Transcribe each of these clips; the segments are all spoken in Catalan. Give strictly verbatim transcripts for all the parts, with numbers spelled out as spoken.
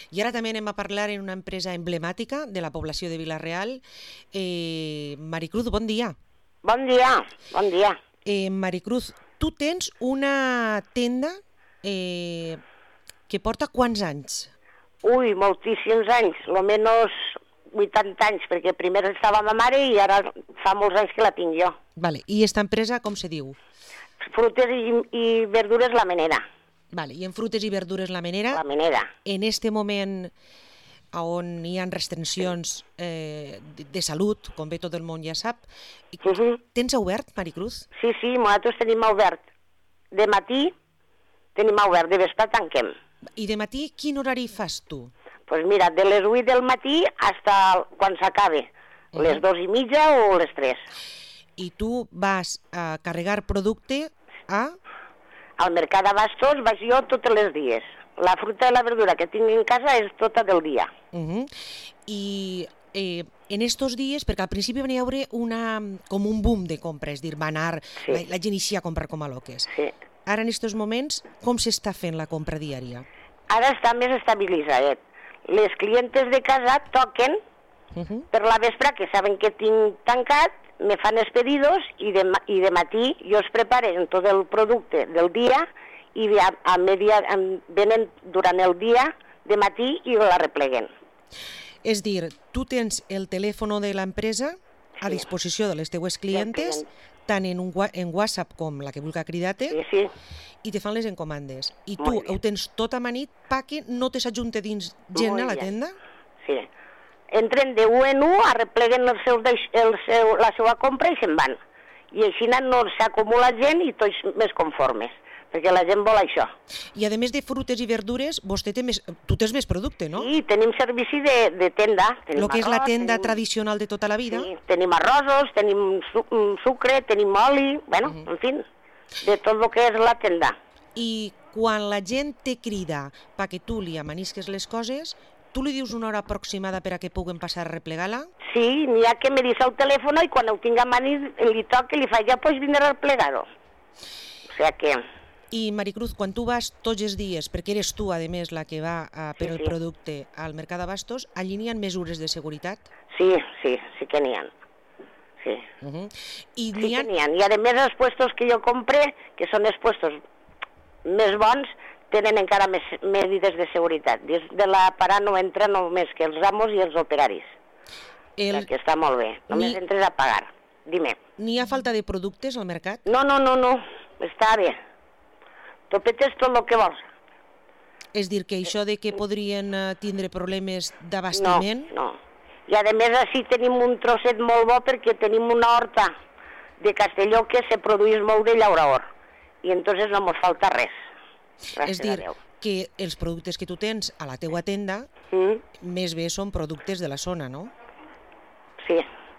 I ara també anem a parlar en una empresa emblemàtica de la població de Vila-real. Eh, Maricruz, bon dia. Bon dia, bon dia. Eh, Maricruz, tu tens una tenda eh, que porta quants anys? Ui, moltíssims anys, lo menos vuitanta anys, perquè primer estava ma mare i ara fa molts anys que la tinc jo. Vale. I esta empresa com se diu? Frutes i, i verdures La Menera. Vale. I en frutes i verdures La Menera, La Menera. en este moment on hi ha restriccions eh, de, de salut, com bé tot el món ja sap, Uh -huh. tens obert, Maricruz? Sí, sí, nosaltres tenim obert. De matí tenim obert, de vespre tanquem. I de matí quin horari fas tu? Doncs pues mira, de les vuit del matí fins quan s'acabe, Uh-huh. les dos i mitja o les tres. I tu vas a carregar producte a... Al mercat d'abastos vaig jo tots els dies. La fruita i la verdura que tinc en casa és tota del dia. Uh-huh. I eh, en estos dies, perquè al principi venia a haure una, com un boom de compra, és dir, va anar, Sí. la, la gent eixia a comprar com a loques. Sí. Ara en estos moments, com s'està fent la compra diària? Ara està més estabilitzat. Les clientes de casa toquen Uh-huh. per la vespre, que saben que tinc tancat, me fan els pedidos i de, ma- i de matí jo els preparen tot el producte del dia i a, a media, a, venen durant el dia de matí i la repleguen. És dir, tu tens el telèfon de l'empresa a Sí. disposició de les teues clientes, clients. tant en, un, wa- en WhatsApp com la que vulgui cridar-te, Sí, sí, i te fan les encomandes. I tu Molt bé. ho tens tot amanit perquè no te s'ajunte dins gent Molt a la bé. tenda? sí. Entren de u en u, arrepleguen els seus, deix- el seu, la seva compra i se'n van. I així no s'acumula gent i tots més conformes, perquè la gent vol això. I a més de frutes i verdures, vostè té més, tu tens més producte, no? Sí, tenim servici de, de tenda. Tenim Lo que és la arròs, tenda tenim, tradicional de tota la vida. Sí, tenim arrosos, tenim su mm, sucre, tenim oli, bueno, uh -huh. en fi, de tot el que és la tenda. I quan la gent te crida perquè tu li amanisques les coses, tu li dius una hora aproximada per a que puguen passar a replegar-la? Sí, n'hi ha que me dice el telèfon i quan ho tinc a mani li toca i li fa, ja pots vindre a replegar-ho. O sea que... I Maricruz, quan tu vas tots els dies, perquè eres tu, a més, la que va a, per Sí, el sí. producte al mercat d'abastos, allí n'hi ha mesures de seguretat? Sí, sí, sí que n'hi ha. Sí, Uh -huh. I sí n'hi ha... que n'hi ha. I a més els puestos que jo compré, que són els puestos més bons, tenen encara més medides de seguretat. Dins de la parada no entra només que els amos i els operaris. El... El... Que està molt bé. Només Ni- entres a pagar. Dime. N'hi ha falta de productes al mercat? No, no, no, no. Està bé. Topetes tot el que vols. És dir, que això de que podrien eh, tindre problemes No, d'abastiment... no. I a més així tenim un trosset molt bo perquè tenim una horta de Castelló que se produeix molt de llauraor. I entonces no mos falta res. Gràcies És dir, a Déu. que els productes que tu tens a la teua tenda Mm? més bé són productes de la zona, no? Sí,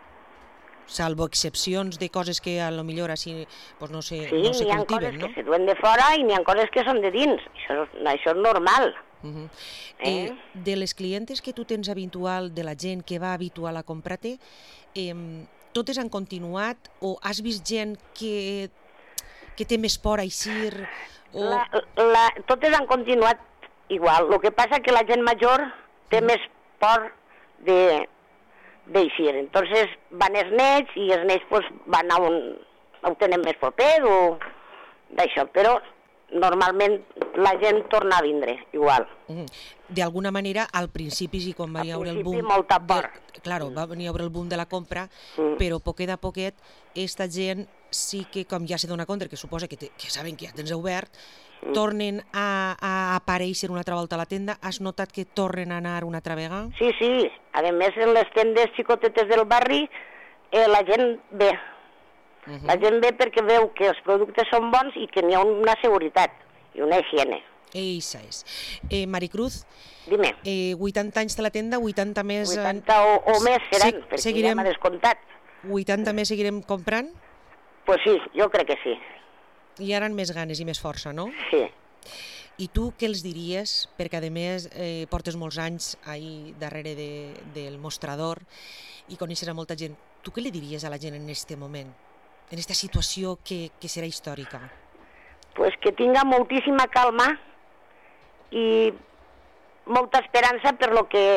Salvo excepcions de coses que a lo millor així pues no se, sí, no se n'hi ha cultiven, coses no? que se duen de fora i n'hi ha coses que són de dins. Això, això és normal. Uh -huh. Eh? eh, de les clientes que tu tens habitual, de la gent que va habitual a comprar-te, eh, totes han continuat o has vist gent que, que té més por a eixir? O... La, la, totes han continuat igual. El que passa que la gent major té Mm. més por de d'eixir. Entonces van els nets i els nets pues, van a un... ho tenen més proper o d'això, però normalment la gent torna a vindre igual. Uh -huh. D'alguna manera, al principi sí, quan va Al haure el principi, boom... molta por. De, claro, va venir a haure el boom de la compra, Mm. però poquet a poquet, esta gent sí que, com ja se dona compte, que suposa que, te, que saben que ja tens obert, Mm. tornen a, a aparèixer una altra volta a la tenda. Has notat que tornen a anar una altra vegada? Sí, sí. A més, en les tendes xicotetes del barri eh, la gent ve. Uh -huh. La gent ve perquè veu que els productes són bons i que n'hi ha una seguretat i una higiene. Eixa és. Eh, Maricruz, Dime, eh, vuitanta anys de la tenda, vuitanta més... eh, vuitanta o, o més seran, se- perquè seguirem- ja m'ha descomptat. vuitanta més seguirem comprant? Pues sí, jo crec que sí. I ara amb més ganes i més força, no? Sí. I tu què els diries? Perquè a més eh, portes molts anys ahí darrere de, del mostrador i coneixes a molta gent. Tu què li diries a la gent en aquest moment? En aquesta situació que, que serà històrica? Pues que tinga moltíssima calma i molta esperança per lo que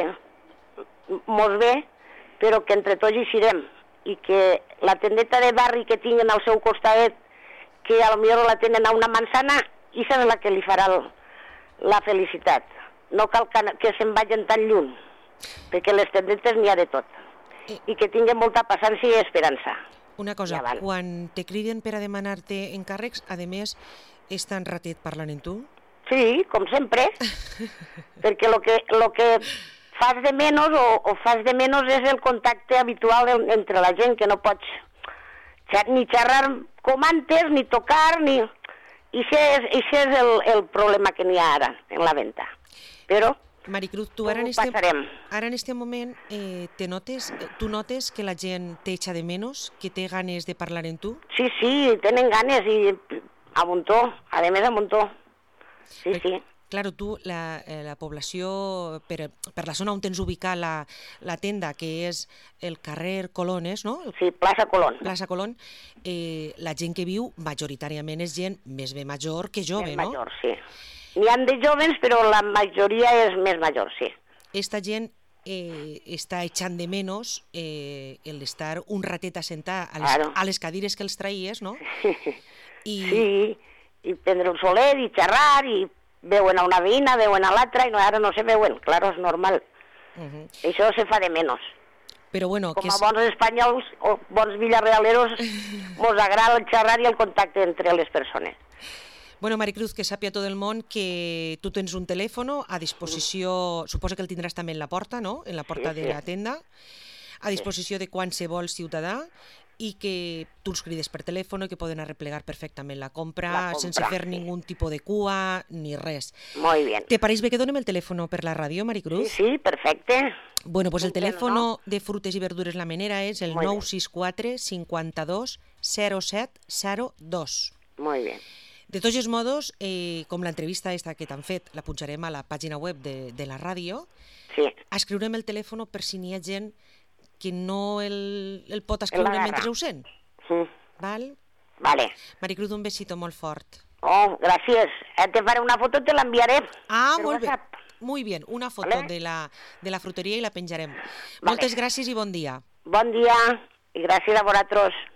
mos ve, però que entre tots hi serem, i que la tendeta de barri que tinguen al seu costadet, que a lo millor la tenen a una manzana, i és la que li farà el, la felicitat. No cal que, que se'n vagin tan lluny, perquè les tendetes n'hi ha de tot. Eh. I que tinguin molta paciència i esperança. Una cosa, Ja van. quan te criden per a demanar-te encàrrecs, a més, és tan ratet parlant en tu? Sí, com sempre, perquè lo que, lo que fas de menos o, o fas de menos és el contacte habitual en, entre la gent, que no pots xer, ni xerrar com antes, ni tocar, ni... I això és, és el, el problema que n'hi ha ara en la venda. Però Maricruz, tu ara en, ho este, passarem. ara en este moment eh, te notes, eh, tu notes que la gent t'echa de menos, que té ganes de parlar en tu? Sí, sí, tenen ganes i a muntó, a més a muntó. Sí, Eh, sí. Claro, tu, la, eh, la població, per, per la zona on tens ubicat la, la tenda, que és el carrer Colones, no? El Sí, plaça Colón. plaça Colón, eh, la gent que viu majoritàriament és gent més bé major que jove, Més no? major, sí. N'hi han de joves, però la majoria és més major, sí. Esta gent eh, està echant de menos eh, el estar un ratet assentar a les, Claro. a les cadires que els traïes, no? I, Sí, i prendre un solet i xerrar, i veuen a una veïna, veuen a l'altra, i no, ara no se veuen, claro, és normal. uh -huh. Això se fa de menos. Però bueno, Com que a és, bons espanyols o bons villarrealeros, mos agrada el xerrar i el contacte entre les persones. bueno, Maricruz, que sàpia tot el món que tu tens un telèfon a disposició, suposa que el tindràs també en la porta, no? En la porta Sí, de sí. la tenda, a disposició de qualsevol ciutadà, i que tu els crides per telèfon i que poden arreplegar perfectament la compra, La compra, sense fer sí. ningun tipus de cua ni res. Molt bé. Te pareix bé que donem el telèfon per la ràdio, Sí, Maricruz? sí, perfecte. Bueno, pues el Enteno, telèfon no? de Frutes i Verdures La Menera és el Molt bé. nou sis quatre cinquanta-dos zero set zero dos. Molt bé. De tots els modos, eh, com l'entrevista esta que t'han fet, la punxarem a la pàgina web de, de la ràdio, Sí, escriurem el telèfon per si n'hi ha gent que no el, el pot El escriure agarra. mentre ho sent. sí. Val? Vale. Maricruz, un besito molt fort. Oh, gràcies. Eh, te faré una foto i te l'enviaré. Ah, per molt bé. WhatsApp. Muy bien, una foto Vale. de, la, de la fruteria i la penjarem. Vale. Moltes gràcies i bon dia. Bon dia i gràcies a vosaltres.